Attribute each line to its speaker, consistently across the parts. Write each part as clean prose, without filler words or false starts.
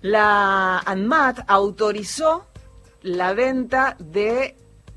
Speaker 1: La ANMAT autorizó la venta de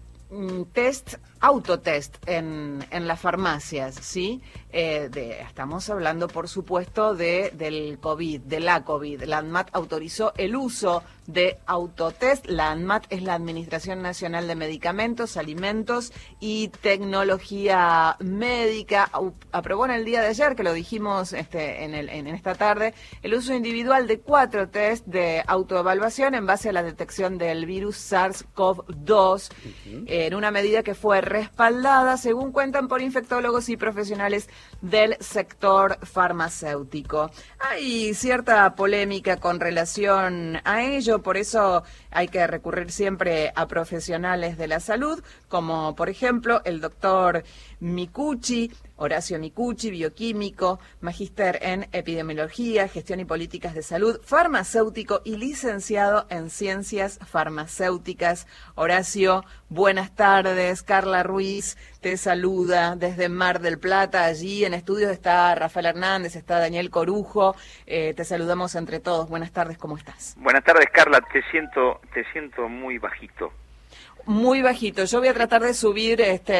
Speaker 1: autotest en las farmacias, ¿sí? Estamos hablando, por supuesto, del COVID, de la COVID. La ANMAT autorizó el uso de autotest. La ANMAT es la Administración Nacional de Medicamentos, Alimentos y Tecnología Médica. Aprobó en el día de ayer, que lo dijimos en esta tarde, el uso individual de 4 test de autoevaluación en base a la detección del virus SARS-CoV-2, en una medida que fue respaldada, según cuentan, por infectólogos y profesionales del sector farmacéutico. Hay cierta polémica con relación a ello, por eso hay que recurrir siempre a profesionales de la salud, como por ejemplo el doctor Micucci, Horacio Micucci, bioquímico, magíster en epidemiología, gestión y políticas de salud, farmacéutico y licenciado en ciencias farmacéuticas. Horacio, buenas tardes. Carla Ruiz te saluda desde Mar del Plata. Allí en estudios está Rafael Hernández, está Daniel Corujo. Te saludamos entre todos. Buenas tardes, ¿cómo estás?
Speaker 2: Buenas tardes, Carla. Te siento muy bajito.
Speaker 1: Muy bajito. Yo voy a tratar de subir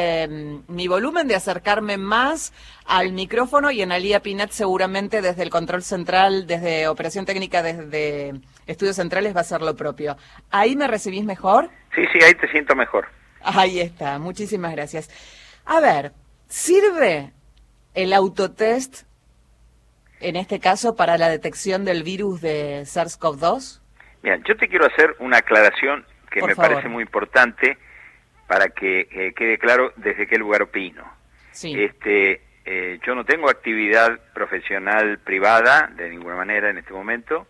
Speaker 1: mi volumen, de acercarme más al micrófono, y Analía Pinet seguramente desde el control central, desde operación técnica, desde estudios centrales va a hacer lo propio. ¿Ahí me recibís mejor?
Speaker 2: Sí, ahí te siento mejor.
Speaker 1: Ahí está, muchísimas gracias. A ver, ¿sirve el autotest en este caso para la detección del virus de SARS-CoV-2?
Speaker 2: Mira, yo te quiero hacer una aclaración que
Speaker 1: Por
Speaker 2: me
Speaker 1: favor.
Speaker 2: parece muy importante para que quede claro desde qué lugar opino.
Speaker 1: Sí.
Speaker 2: Yo no tengo actividad profesional privada de ninguna manera en este momento,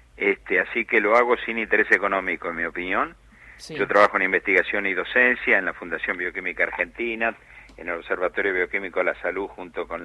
Speaker 2: así que lo hago sin interés económico, en mi opinión.
Speaker 1: Sí.
Speaker 2: Yo trabajo en investigación y docencia en la Fundación Bioquímica Argentina, en el Observatorio Bioquímico de la Salud, junto con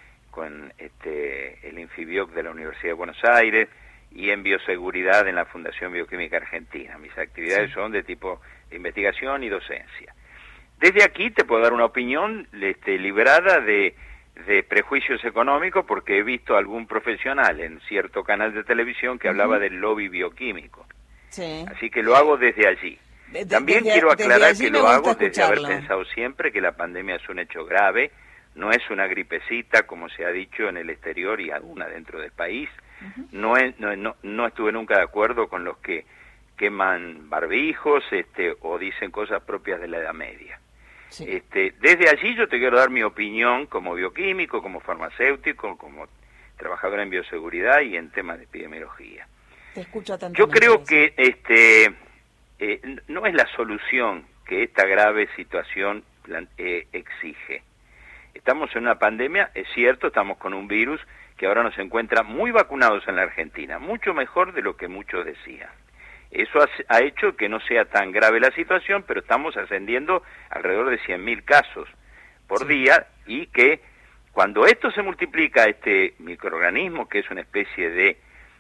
Speaker 2: el Infibioc de la Universidad de Buenos Aires, y en bioseguridad en la Fundación Bioquímica Argentina. Mis actividades son de tipo de investigación y docencia. Desde aquí te puedo dar una opinión librada de prejuicios económicos, porque he visto a algún profesional en cierto canal de televisión que hablaba del lobby bioquímico.
Speaker 1: Sí.
Speaker 2: Así que lo hago desde allí. También quiero aclarar que lo hago desde haber pensado siempre que la pandemia es un hecho grave, no es una gripecita como se ha dicho en el exterior y alguna dentro del país. No estuve nunca de acuerdo con los que queman barbijos o dicen cosas propias de la Edad Media.
Speaker 1: Sí.
Speaker 2: Desde allí yo te quiero dar mi opinión como bioquímico, como farmacéutico, como trabajador en bioseguridad y en temas de epidemiología.
Speaker 1: Te escucho atentamente.
Speaker 2: Yo creo que no es la solución que esta grave situación exige. Estamos en una pandemia, es cierto, estamos con un virus que ahora nos encuentra muy vacunados en la Argentina, mucho mejor de lo que muchos decían. Eso ha hecho que no sea tan grave la situación, pero estamos ascendiendo alrededor de 100.000 casos por día, y que cuando esto se multiplica, este microorganismo, que es una especie de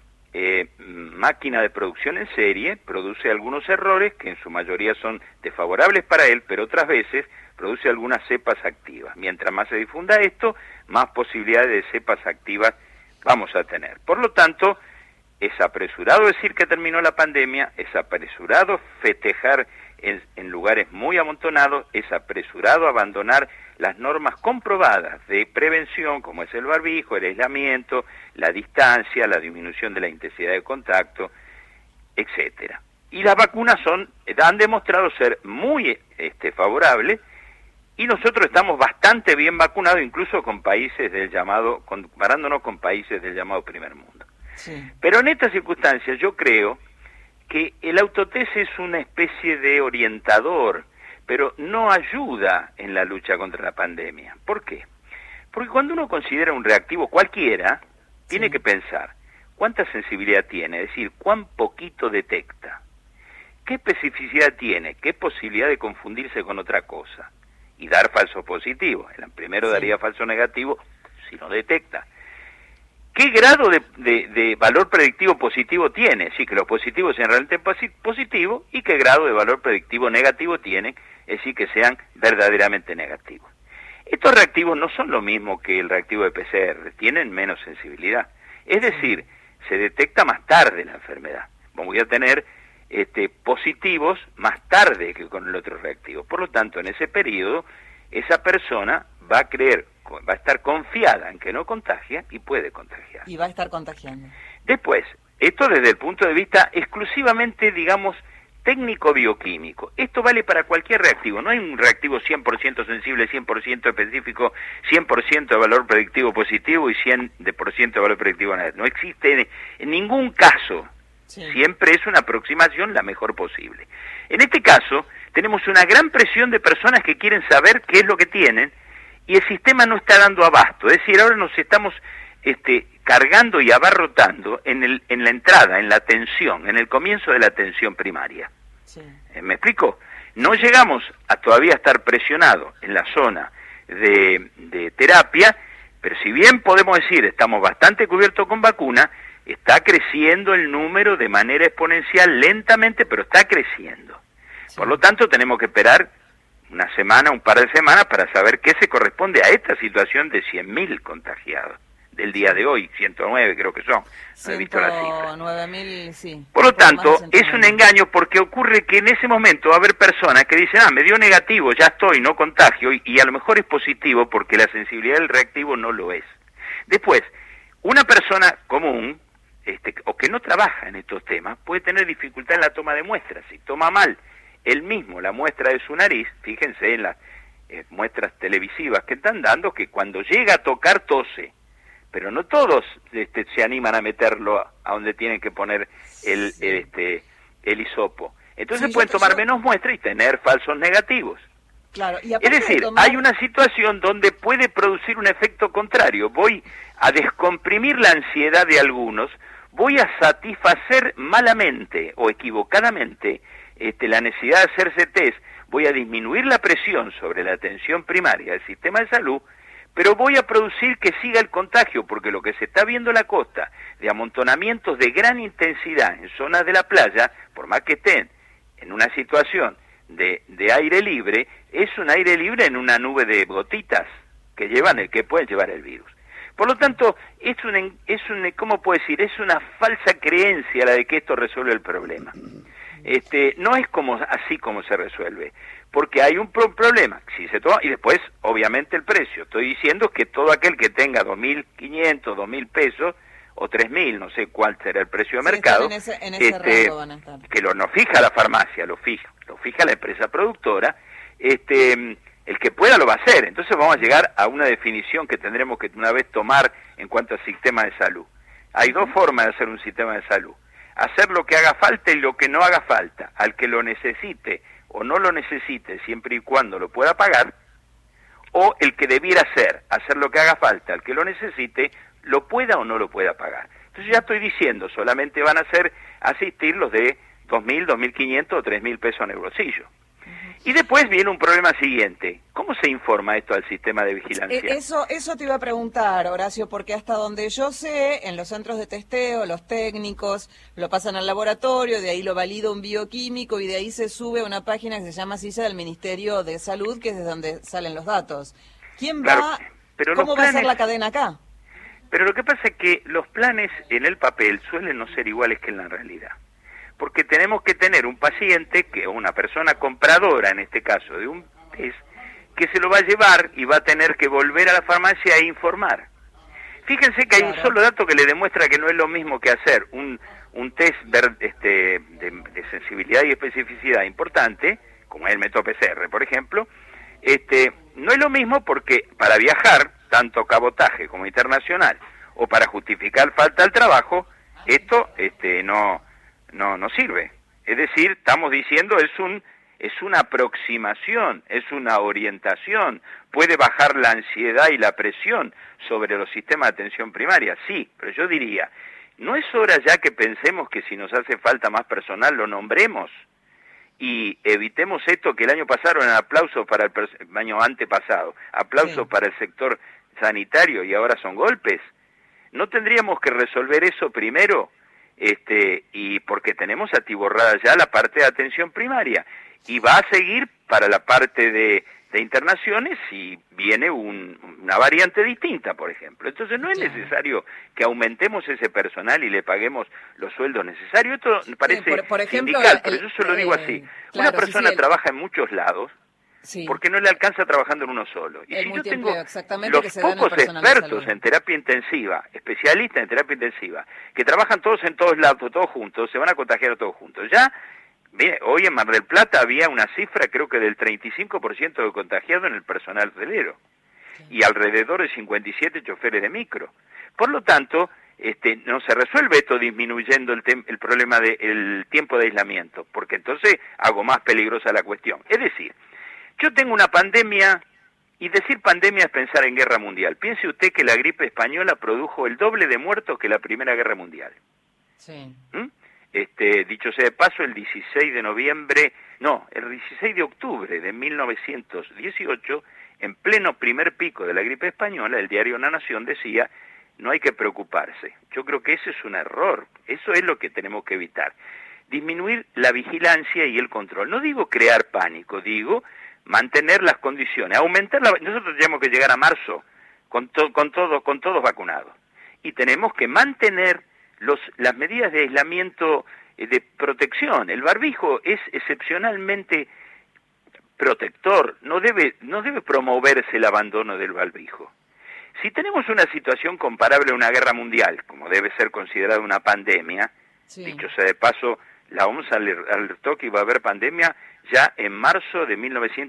Speaker 2: máquina de producción en serie, produce algunos errores que en su mayoría son desfavorables para él, pero otras veces produce algunas cepas activas. Mientras más se difunda esto, más posibilidades de cepas activas vamos a tener. Por lo tanto, es apresurado decir que terminó la pandemia, es apresurado festejar en lugares muy amontonados, es apresurado abandonar las normas comprobadas de prevención, como es el barbijo, el aislamiento, la distancia, la disminución de la intensidad de contacto, etcétera. Y las vacunas han demostrado ser muy favorables, y nosotros estamos bastante bien vacunados, incluso con países comparándonos con países del llamado primer mundo.
Speaker 1: Sí.
Speaker 2: Pero en estas circunstancias yo creo que el autotest es una especie de orientador, pero no ayuda en la lucha contra la pandemia. ¿Por qué? Porque cuando uno considera un reactivo cualquiera, tiene que pensar cuánta sensibilidad tiene, es decir, cuán poquito detecta, qué especificidad tiene, qué posibilidad de confundirse con otra cosa y dar falso positivo. El primero daría falso negativo si no detecta. ¿Qué grado de valor predictivo positivo tiene? Sí, que los positivos sean realmente positivos, y qué grado de valor predictivo negativo tienen, es decir, que sean verdaderamente negativos. Estos reactivos no son lo mismo que el reactivo de PCR, tienen menos sensibilidad. Es decir, se detecta más tarde la enfermedad. Voy a tener positivos más tarde que con el otro reactivo. Por lo tanto, en ese periodo, esa persona va a estar confiada en que no contagia y puede contagiar.
Speaker 1: Y va a estar contagiando.
Speaker 2: Después, esto desde el punto de vista exclusivamente, digamos, técnico-bioquímico. Esto vale para cualquier reactivo. No hay un reactivo 100% sensible, 100% específico, 100% de valor predictivo positivo y 100% de valor predictivo negativo. No existe en ningún caso. Sí. Siempre es una aproximación la mejor posible. En este caso, tenemos una gran presión de personas que quieren saber qué es lo que tienen y el sistema no está dando abasto. Es decir, ahora nos estamos cargando y abarrotando en la entrada, en la atención, en el comienzo de la atención primaria. Sí. ¿Me explico? No llegamos a todavía estar presionados en la zona de terapia, pero si bien podemos decir estamos bastante cubiertos con vacuna, está creciendo el número de manera exponencial, lentamente, pero está creciendo. Sí. Por lo tanto, tenemos que esperar una semana, un par de semanas, para saber qué se corresponde a esta situación de 100.000 contagiados del día de hoy, 109 creo que son, no he visto la cifra.
Speaker 1: 109.000, sí.
Speaker 2: Por lo tanto, es un engaño porque ocurre que en ese momento va a haber personas que dicen, me dio negativo, ya estoy, no contagio, y a lo mejor es positivo porque la sensibilidad del reactivo no lo es. Después, una persona común, o que no trabaja en estos temas, puede tener dificultad en la toma de muestras. Si toma mal él mismo la muestra de su nariz, fíjense en las muestras televisivas que están dando, que cuando llega a tocar tose, pero no todos se animan a meterlo a donde tienen que poner el hisopo. Entonces pueden tomar menos muestras y tener falsos negativos.
Speaker 1: Claro, y
Speaker 2: es decir, hay una situación donde puede producir un efecto contrario. Voy a descomprimir la ansiedad de algunos, voy a satisfacer malamente o equivocadamente la necesidad de hacerse test, voy a disminuir la presión sobre la atención primaria del sistema de salud, pero voy a producir que siga el contagio, porque lo que se está viendo en la costa, de amontonamientos de gran intensidad en zonas de la playa, por más que estén en una situación de aire libre, es un aire libre en una nube de gotitas que pueden llevar el virus. Por lo tanto, ¿cómo puedo decir? Es una falsa creencia la de que esto resuelve el problema. No es así como se resuelve, porque hay un problema, si se toma, y después, obviamente, el precio. Estoy diciendo que todo aquel que tenga 2.500, 2.000 pesos, o 3.000, no sé cuál será el precio de mercado,
Speaker 1: en ese rango van a estar.
Speaker 2: Que no fija la farmacia, lo fija la empresa productora, el que pueda lo va a hacer. Entonces vamos a llegar a una definición que tendremos que una vez tomar en cuanto al sistema de salud. Hay dos formas de hacer un sistema de salud: hacer lo que haga falta y lo que no haga falta, al que lo necesite o no lo necesite, siempre y cuando lo pueda pagar, o el que debiera hacer lo que haga falta, al que lo necesite, lo pueda o no lo pueda pagar. Entonces ya estoy diciendo, solamente van a asistir los de 2.000, 2.500 o 3.000 pesos en el bolsillo. Y después viene un problema siguiente. ¿Cómo se informa esto al sistema de vigilancia?
Speaker 1: Eso te iba a preguntar, Horacio, porque hasta donde yo sé, en los centros de testeo, los técnicos lo pasan al laboratorio, de ahí lo valida un bioquímico y de ahí se sube a una página que se llama CISA del Ministerio de Salud, que es de donde salen los datos. ¿Quién va? ¿Cómo va a ser la cadena acá?
Speaker 2: Pero lo que pasa es que los planes en el papel suelen no ser iguales que en la realidad. Porque tenemos que tener un paciente, una persona compradora en este caso de un test, que se lo va a llevar y va a tener que volver a la farmacia e informar. Fíjense que hay un solo dato que le demuestra que no es lo mismo que hacer un test de sensibilidad y especificidad importante, como es el método PCR, por ejemplo. No es lo mismo porque para viajar, tanto cabotaje como internacional, o para justificar falta al trabajo, esto no sirve. Es decir, estamos diciendo es una aproximación, es una orientación, puede bajar la ansiedad y la presión sobre los sistemas de atención primaria, sí, pero yo diría, ¿no es hora ya que pensemos que si nos hace falta más personal lo nombremos? Y evitemos esto que el año pasado eran aplausos para el año antepasado, aplausos para el sector sanitario y ahora son golpes. ¿No tendríamos que resolver eso primero? Y porque tenemos atiborrada ya la parte de atención primaria y va a seguir para la parte de de internaciones si viene una variante distinta, por ejemplo. Entonces no es necesario que aumentemos ese personal y le paguemos los sueldos necesarios. Esto me parece
Speaker 1: por ejemplo,
Speaker 2: sindical, pero yo se lo digo así.
Speaker 1: Claro,
Speaker 2: una persona trabaja en muchos lados,
Speaker 1: sí,
Speaker 2: porque no le alcanza trabajando en uno solo. Y si yo tengo los
Speaker 1: que
Speaker 2: pocos expertos en terapia intensiva, especialistas en terapia intensiva, que trabajan todos en todos lados, todos juntos, se van a contagiar todos juntos. Ya, mire, hoy en Mar del Plata había una cifra, creo que del 35% de contagiados en el personal hotelero, y alrededor de 57 choferes de micro. Por lo tanto, no se resuelve esto disminuyendo el problema del tiempo de aislamiento, porque entonces hago más peligrosa la cuestión. Es decir, yo tengo una pandemia, y decir pandemia es pensar en guerra mundial. Piense usted que la gripe española produjo el doble de muertos que la Primera Guerra Mundial.
Speaker 1: Sí.
Speaker 2: Dicho sea de paso, el 16 de octubre de 1918, en pleno primer pico de la gripe española, el diario La Nación decía, no hay que preocuparse. Yo creo que ese es un error, eso es lo que tenemos que evitar. Disminuir la vigilancia y el control. No digo crear pánico, digo mantener las condiciones, aumentar nosotros tenemos que llegar a marzo con todos vacunados. Y tenemos que mantener las medidas de aislamiento, de protección. El barbijo es excepcionalmente protector, no debe promoverse el abandono del barbijo. Si tenemos una situación comparable a una guerra mundial, como debe ser considerada una pandemia, sí, dicho sea de paso, la OMS alertó que iba a haber pandemia ya en marzo de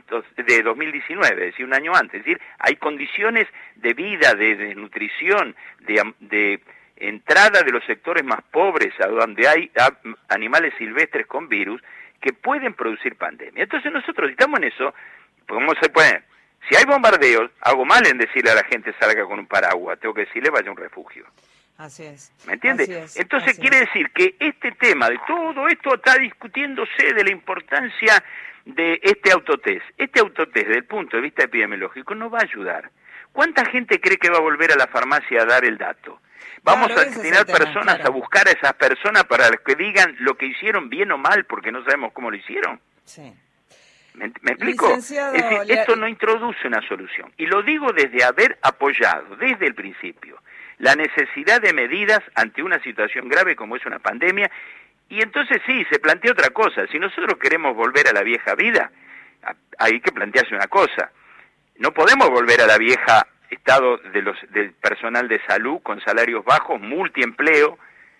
Speaker 2: 2019, es decir, un año antes. Es decir, hay condiciones de vida, de desnutrición, de entrada de los sectores más pobres, a donde hay animales silvestres con virus, que pueden producir pandemia. Entonces nosotros estamos en eso, ¿cómo se puede? Si hay bombardeos, hago mal en decirle a la gente salga con un paraguas, tengo que decirle vaya a un refugio.
Speaker 1: Así es.
Speaker 2: ¿Me entiende? Entonces quiere decir que este tema de todo esto está discutiéndose de la importancia de este autotest. Este autotest, desde el punto de vista epidemiológico, no va a ayudar. ¿Cuánta gente cree que va a volver a la farmacia a dar el dato? Vamos a destinar personas a buscar a esas personas para que digan lo que hicieron bien o mal, porque no sabemos cómo lo hicieron.
Speaker 1: Sí.
Speaker 2: ¿Me explico? Es decir, esto no introduce una solución. Y lo digo desde haber apoyado, desde el principio, la necesidad de medidas ante una situación grave como es una pandemia. Y entonces sí, se plantea otra cosa. Si nosotros queremos volver a la vieja vida, hay que plantearse una cosa. No podemos volver a la vieja estado del personal de salud con salarios bajos, multiempleo,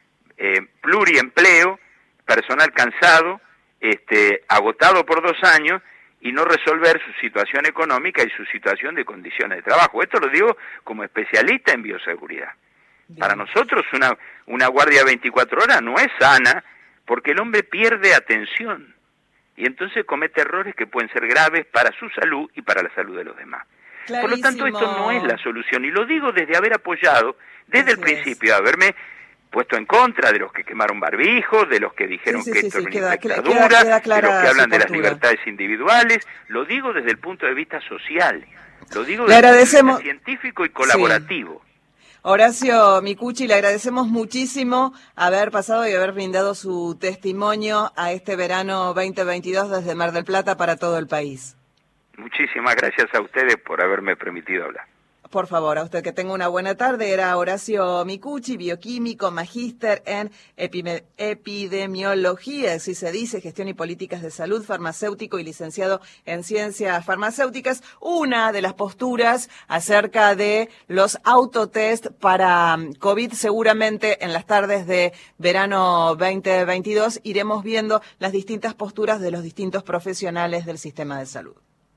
Speaker 2: pluriempleo, personal cansado, agotado por 2 años, y no resolver su situación económica y su situación de condiciones de trabajo. Esto lo digo como especialista en bioseguridad. Bien. Para nosotros una guardia 24 horas no es sana, porque el hombre pierde atención y entonces comete errores que pueden ser graves para su salud y para la salud de los demás. Clarísimo. Por lo tanto, esto no es la solución, y lo digo desde haber apoyado, desde el principio, haberme puesto en contra de los que quemaron barbijos, de los que dijeron que esto era una dictadura, de los que hablan de las libertades individuales. Lo digo desde el punto de vista social, lo digo desde el punto de vista científico y colaborativo.
Speaker 1: Sí. Horacio Micucci, le agradecemos muchísimo haber pasado y haber brindado su testimonio a este verano 2022 desde Mar del Plata para todo el país.
Speaker 2: Muchísimas gracias a ustedes por haberme permitido hablar.
Speaker 1: Por favor, a usted que tenga una buena tarde. Era Horacio Micucci, bioquímico, magíster en epidemiología, así se dice, gestión y políticas de salud, farmacéutico y licenciado en ciencias farmacéuticas. Una de las posturas acerca de los autotest para COVID, seguramente en las tardes de verano 2022 iremos viendo las distintas posturas de los distintos profesionales del sistema de salud.